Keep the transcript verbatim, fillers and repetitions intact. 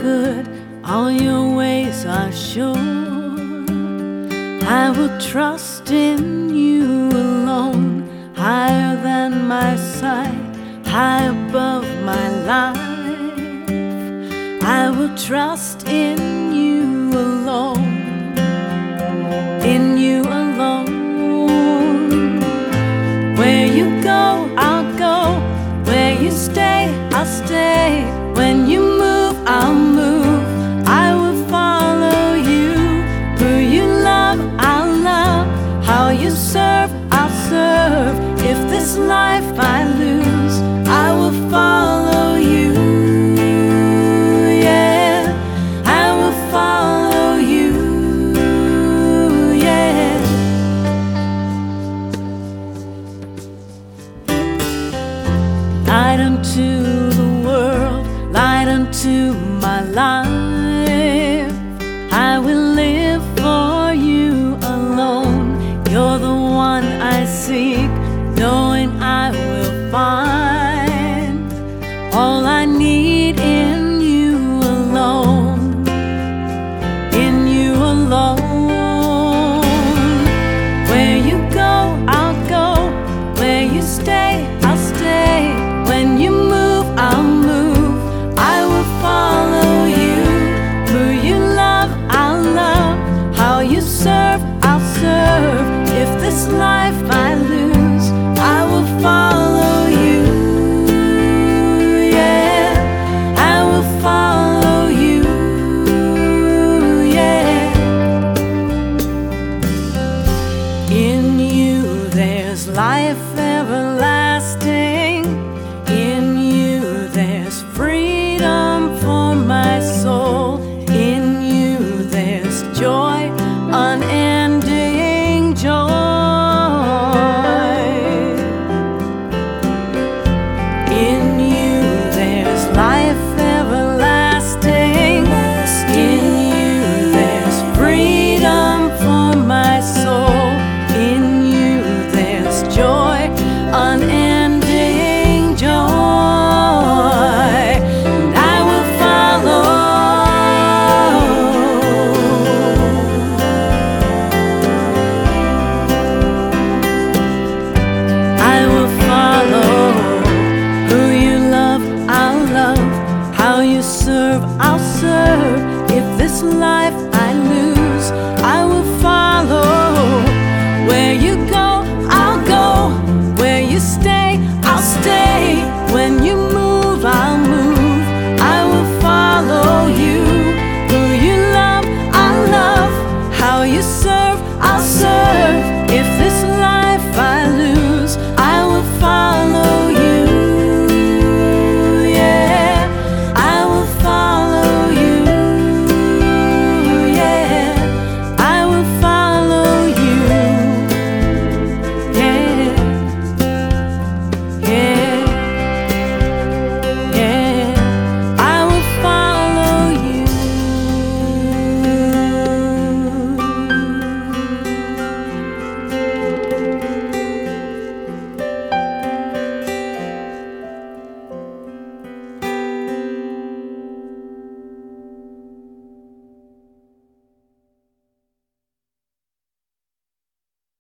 good, all your ways are sure. I will trust in you alone, higher than my sight, high above my life. I will trust in you alone, in you alone. Where you go, I'll go. Where you stay, I'll stay. When you move, I'll move. I will follow you. Who you love, I'll love. How you serve, I'll serve. If this life I lose, I will follow you. Yeah, I will follow you. Yeah. Light unto the world, light unto my life. I will live for you alone. You're the one I seek, knowing I will find all I need in you alone, in you alone. Where you go, I'll go. Where you stay, I'll stay. When you move, I'll move. I will follow you. Who you love, I'll love. How you serve, I'll serve. If this life I lose, I will follow you. Yeah, I will follow you. Yeah. In you there's life everlasting. In you there's freedom for my soul. In you there's joy, unending joy. In you there's life everlasting. In you there's freedom for my soul. In you there's joy, unending joy. And I will follow. I will follow. Who you love, I'll love. How you serve, I'll serve. If this life I lose, I will follow. Where you go, I'll go. Where you stay, I'll stay. When you